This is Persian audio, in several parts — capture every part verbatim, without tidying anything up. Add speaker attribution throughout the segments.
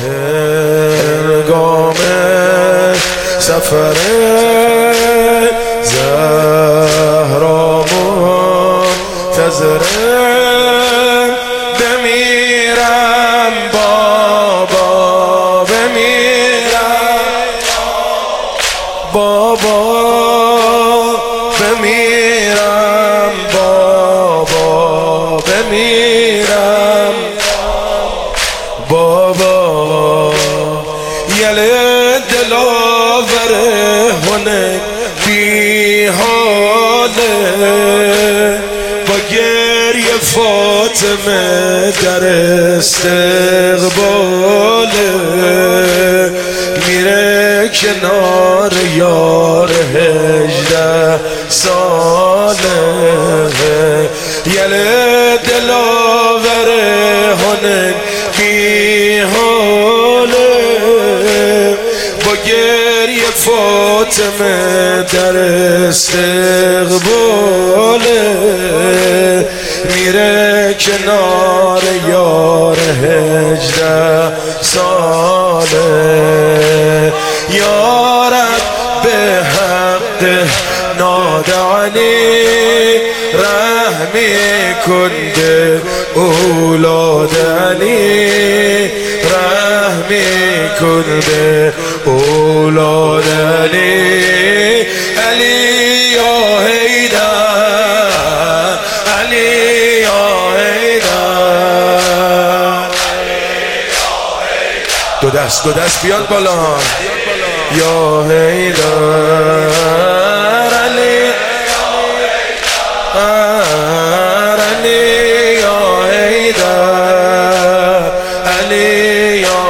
Speaker 1: هنگام سفر زهرا منتظره بمیرم بابا بمیرم بابا بمیرم بابا بمیرم بابا یله دلاور هنه بی حاله با گریه فاطمه در استقباله میره کنار یار هجده ساله یله دلاور هنه بی حاله با گریه فاطمه در استقباله میره کنار یار هجده ساله یارب به حق نادعلی رحمی کنده اولاد علی رحمی کنده اولاد علی علی یا حیدر علی یا حیدر دو دست دو دست بیاد بالا یا حیدر علی علی یا حیدر علی یا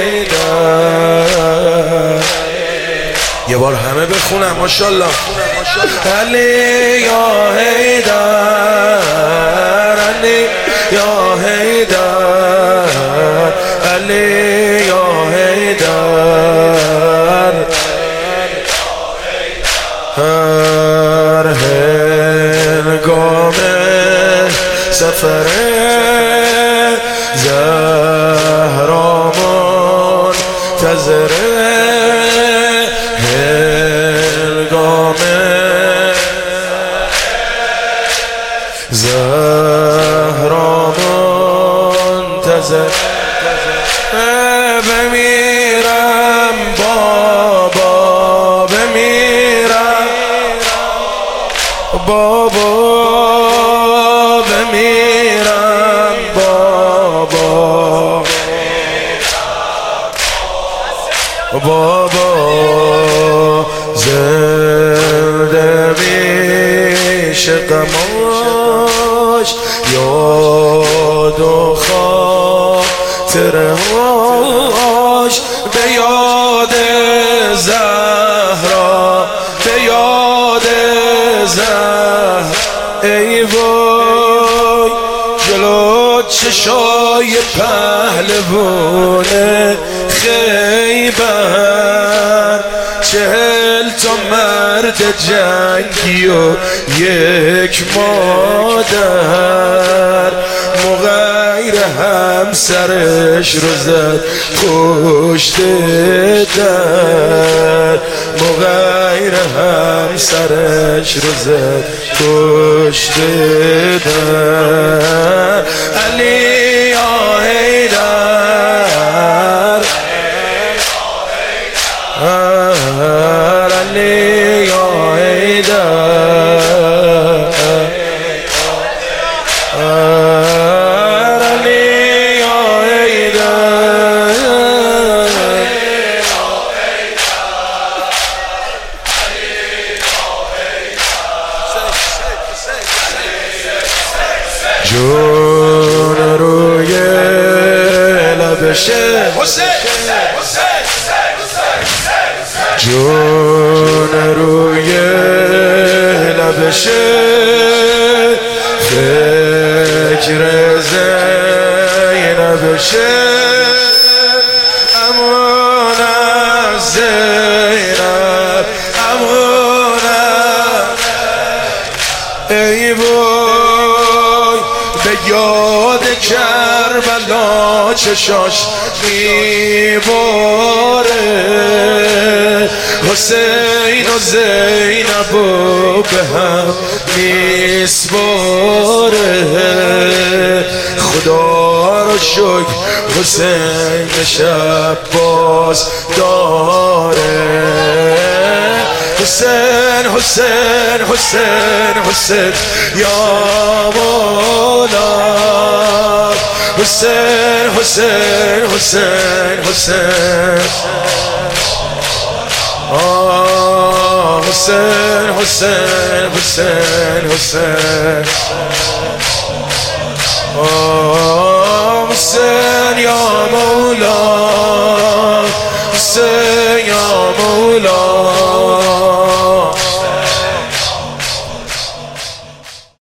Speaker 1: حیدر یه بار همه بخونم ماشاءالله علی یا حیدر علی یا حیدر علی یا حیدر هر هنگام سفر زهرا منتظره هنگام زهرا منتظره بمیرم بابا بمیرم بابا بمیرم بابا بابا زنده میشه غماش یاد و خاطرهاش به یاد زهرا به یاد زهرا ای وای جلو چشای پهلوان خیبر چهل تا مرد جنگی و یک مادر مغیر همسرش رو زد پشت در مغیر همسرش رو زد پشت در علی یا حیدر علی یا حیدر علی یا حیدر جون روی لبشه جون روی لبشه فکر زینبشه امان از زینب امان ای وای به یاد کربلا چشاش می میباره حسین و زینب و به هم میسپاره خدا رو شکر حسین شب باز داره حسین حسین حسین حسین یا مولا حسین حسین حسین حسین آه حسین حسین حسین حسین آه حسین یا مولا حسین